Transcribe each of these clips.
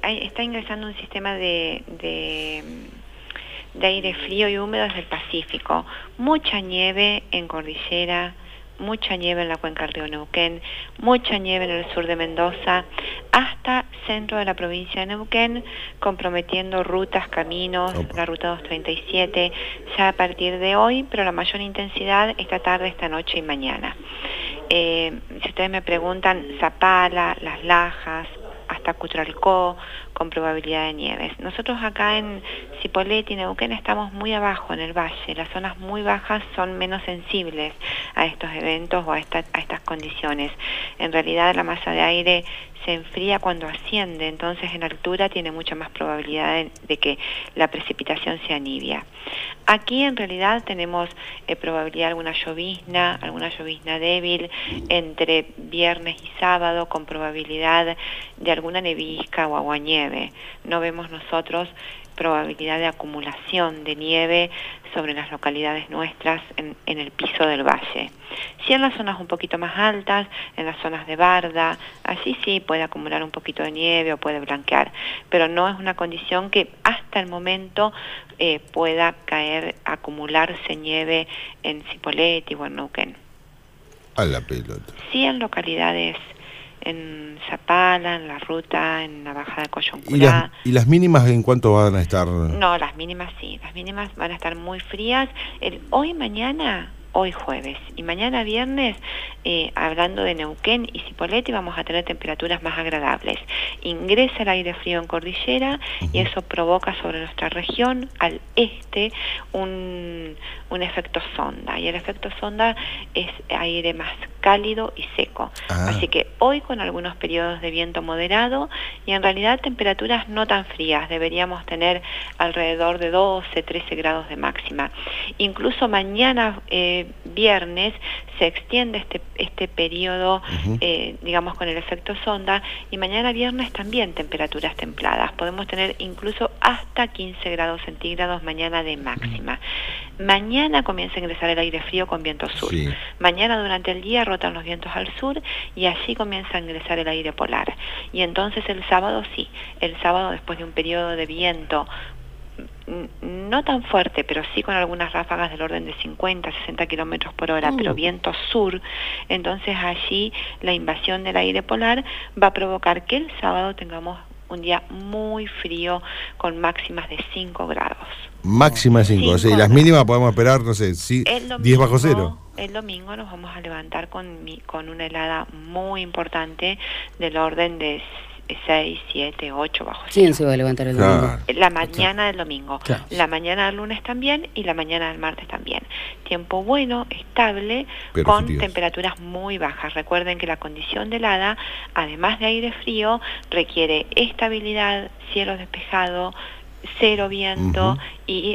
está ingresando un sistema de aire frío y húmedo desde el Pacífico. Mucha nieve en cordillera, mucha nieve en la cuenca del río Neuquén, mucha nieve en el sur de Mendoza, hasta centro de la provincia de Neuquén, comprometiendo rutas, caminos, la ruta 237, ya a partir de hoy, pero la mayor intensidad esta tarde, esta noche y mañana. Si ustedes me preguntan, Zapala, Las Lajas, hasta Cutralcó, con probabilidad de nieves. Nosotros acá en Cipolletti y Neuquén estamos muy abajo en el valle. Las zonas muy bajas son menos sensibles a estos eventos o a estas condiciones. En realidad la masa de aire se enfría cuando asciende, entonces en altura tiene mucha más probabilidad de que la precipitación sea nibia. Aquí en realidad tenemos probabilidad de alguna llovizna débil entre viernes y sábado, con probabilidad de alguna nevisca o aguanieve. No vemos nosotros probabilidad de acumulación de nieve sobre las localidades nuestras en el piso del valle. Sí, en las zonas un poquito más altas, en las zonas de barda, allí sí puede acumular un poquito de nieve o puede blanquear, pero no es una condición que hasta el momento pueda acumularse nieve en Cipolletti o en Neuquén. A la pelota. Sí, en localidades, en Zapala, en la ruta, en la bajada de Coyuncurá. ¿Y las mínimas en cuánto van a estar? No, las mínimas sí, las mínimas van a estar muy frías. Hoy jueves y mañana viernes, hablando de Neuquén y Cipolletti, vamos a tener temperaturas más agradables. Ingresa el aire frío en cordillera y eso provoca sobre nuestra región al este un efecto sonda, y el efecto sonda es aire más cálido y seco. Así que hoy con algunos periodos de viento moderado y en realidad temperaturas no tan frías, deberíamos tener alrededor de 12, 13 grados de máxima. Incluso mañana viernes se extiende este periodo, digamos, con el efecto sonda, y mañana viernes también temperaturas templadas. Podemos tener incluso hasta 15 grados centígrados mañana de máxima. Mañana comienza a ingresar el aire frío con viento sur. Sí. Mañana durante el día rotan los vientos al sur y allí comienza a ingresar el aire polar. Y entonces el sábado después de un periodo de viento no tan fuerte, pero sí con algunas ráfagas del orden de 50, 60 kilómetros por hora, pero viento sur, entonces allí la invasión del aire polar va a provocar que el sábado tengamos un día muy frío con máximas de 5 grados. Máxima 5, sí, las mínimas podemos esperar, no sé, 10 bajo cero. El domingo nos vamos a levantar con una helada muy importante del orden de 6, 7, 8 bajo cero. ¿Quién se va a levantar el domingo? Claro. La mañana del domingo, claro. La mañana del lunes también y la mañana del martes también. Tiempo bueno, estable, pero con fríos. Temperaturas muy bajas. Recuerden que la condición de helada, además de aire frío, requiere estabilidad, cielo despejado, cero viento y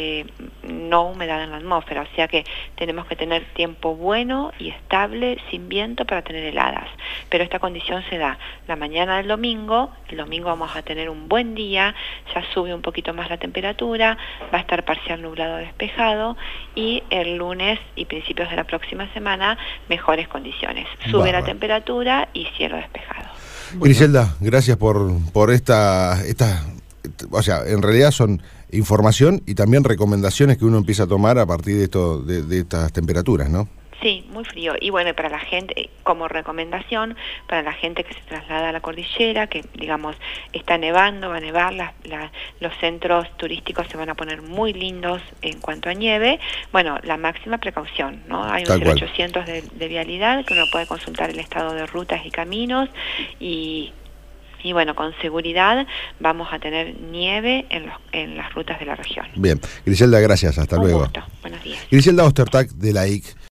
no humedad en la atmósfera, o sea que tenemos que tener tiempo bueno y estable, sin viento, para tener heladas. Pero esta condición se da la mañana del domingo. El domingo vamos a tener un buen día, ya sube un poquito más la temperatura, va a estar parcial nublado despejado, y el lunes y principios de la próxima semana mejores condiciones. Sube la temperatura y cielo despejado. Griselda, gracias por esta o sea, en realidad son información y también recomendaciones que uno empieza a tomar a partir de estas temperaturas, ¿no? Sí, muy frío. Y bueno, para la gente, como recomendación, para la gente que se traslada a la cordillera, que digamos está nevando, va a nevar, los centros turísticos se van a poner muy lindos en cuanto a nieve. Bueno, la máxima precaución, ¿no? Hay un 0800 de vialidad, que uno puede consultar el estado de rutas y caminos, y bueno, con seguridad vamos a tener nieve en las rutas de la región. Bien, Griselda, gracias, hasta luego. Un gusto. Buenos días. Griselda Ostertag de la IC.